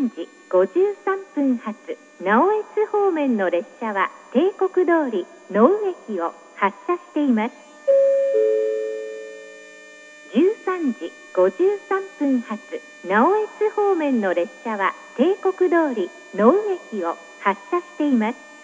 13時53分発直江津方面の列車は帝国通り野上駅を発車しています。13時53分発直江津方面の列車は帝国通り野上駅を発車しています。